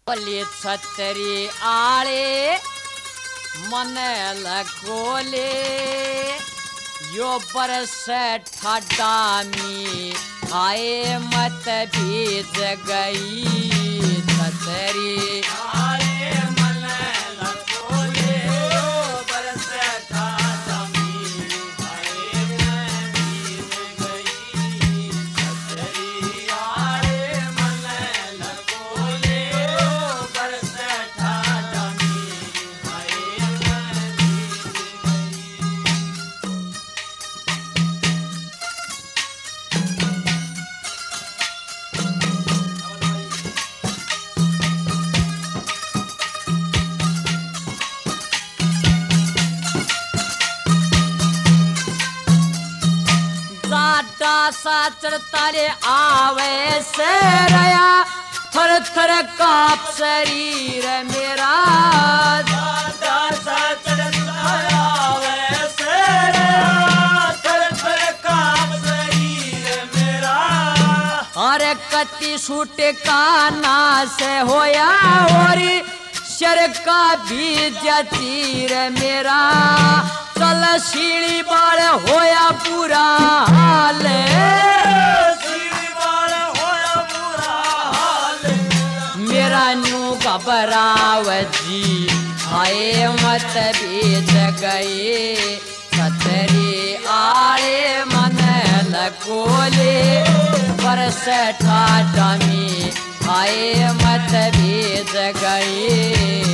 बोली छतरी आले मन लगोले यो बरस ठाडामी आए मत बीज गई छतरी आले मन लगोले यो बरस ठाडामी आए मत बीज गई छतरी आले मन लगोले यो बरस ठाडामी आए मत बीज गई। साचर तारे आवे से रया थर थर काप शरीर मेरा दादा साचर आवे से रया थर थर काप शरीर मेरा। अरे कति सूट काना से होया होरी शर का बीज तीर मेरा चल सीढ़ी बाड़ होया पूरा हाल मेरा न्यू घबराव जी आए मत बीज गए छतरी आड़े मन लगोले बरस ठाडामी आए मत बीज गए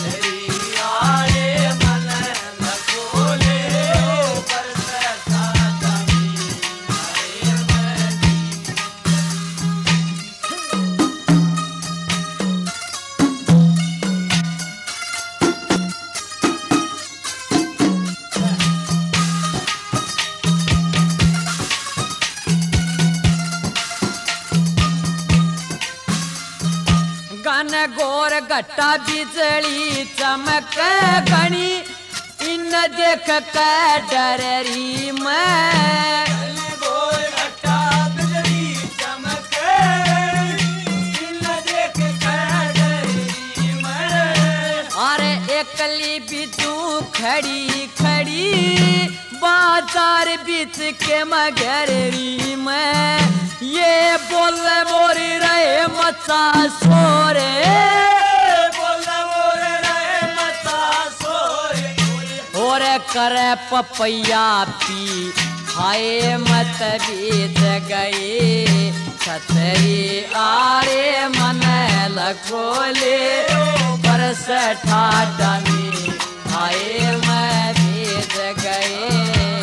गन गोर घटा बिजली चमक गणी इन देख के डररी मैं अरे एकली बिजू खड़ी खड़ी बाजार बीच के मगरी में ये बोल मोरी रहे मचा सोरे और करे पपैया पी खाए मत बीज गए छतरी आरे मन लगोले बरस ठाडामी आए मैं बीज गए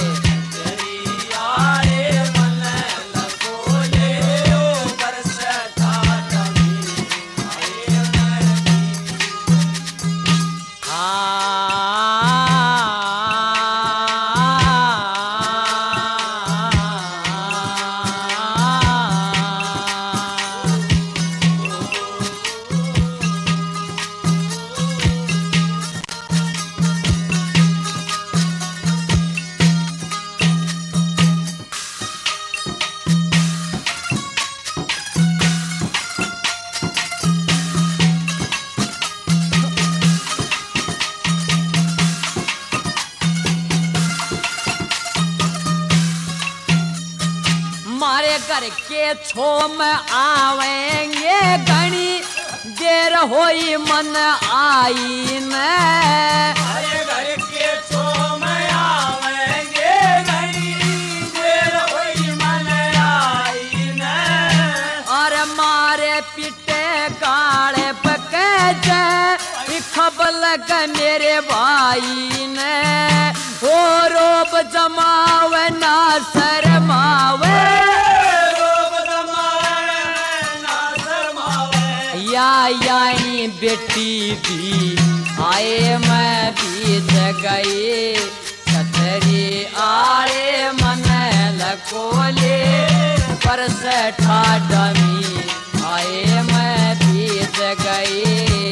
मारे घर के छो में आवेंगे घनी देर होई मन आई न और मारे पिटे गाड़े पके जे खबल के मेरे भाई ने हो रोब जमावे ना शरमावे यानी बेटी दी आए मैं बीज गए छतरी आड़े मन लगोले बरस ठाडामी आए मैं बीज गए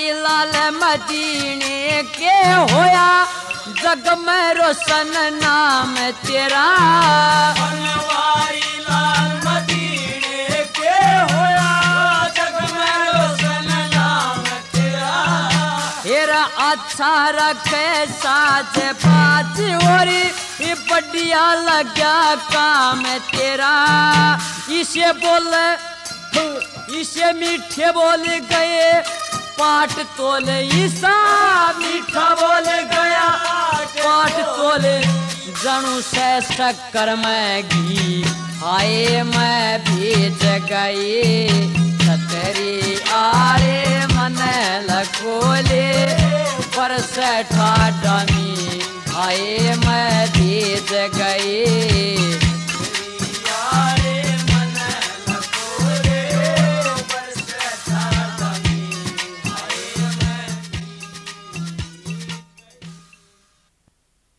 बनवारी लाल मदीने के होया जग में रोशन नाम तेरा बनवारी लाल मदीने के होया जग में रोशन नाम तेरा हेरा अच्छा रखे साज बाज और ये बढ़िया लगा काम तेरा इसे बोल इसे मीठे बोल गए पाट तोल ईसा मीठा बोल गया पाट तोल जनू से शक्कर में घी आए मैं भेज गए छतरी आरे मन लखोले पर से ठाडमी आए मैं भेज गए